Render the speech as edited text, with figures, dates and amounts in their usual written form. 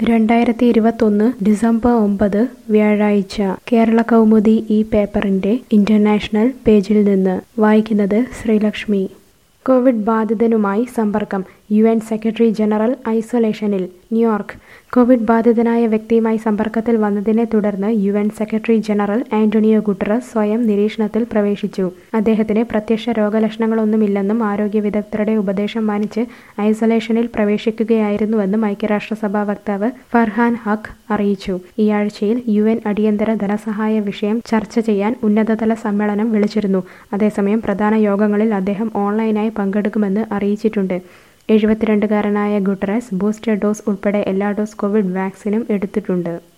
2021 December 9 വ്യാഴാഴ്ച കേരള കൗമുദി ഈ പേപ്പറിന്റെ ഇന്റർനാഷണൽ പേജിൽ നിന്ന് വായിക്കുന്നത് ശ്രീലക്ഷ്മി. കോവിഡ് ബാധിതനുമായി സമ്പർക്കം, UN സെക്രട്ടറി ജനറൽ ഐസൊലേഷനിൽ. ന്യൂയോർക്ക്. കോവിഡ് ബാധിതനായ വ്യക്തിയുമായി സമ്പർക്കത്തിൽ വന്നതിനെ തുടർന്ന് UN secretary general Antonio Guterres സ്വയം നിരീക്ഷണത്തിൽ പ്രവേശിച്ചു. അദ്ദേഹത്തിന് പ്രത്യക്ഷ രോഗലക്ഷണങ്ങളൊന്നുമില്ലെന്നും ആരോഗ്യ വിദഗ്ധരുടെ ഉപദേശം മാനിച്ച് ഐസൊലേഷനിൽ പ്രവേശിക്കുകയായിരുന്നുവെന്നും ഐക്യരാഷ്ട്രസഭാ വക്താവ് ഫർഹാൻ ഹഖ് അറിയിച്ചു. ഈ ആഴ്ചയിൽ UN അടിയന്തര ധനസഹായ വിഷയം ചർച്ച ചെയ്യാൻ ഉന്നതതല സമ്മേളനം വിളിച്ചിരുന്നു. അതേസമയം പ്രധാന യോഗങ്ങളിൽ അദ്ദേഹം ഓൺലൈനായി പങ്കെടുക്കുമെന്ന് അറിയിച്ചിട്ടുണ്ട്. 72-കാരനായ ഗുട്ടറസ് ബൂസ്റ്റർ ഡോസ് ഉൾപ്പെടെ എല്ലാ ഡോസ് കോവിഡ് വാക്സിനും എടുത്തിട്ടുണ്ട്.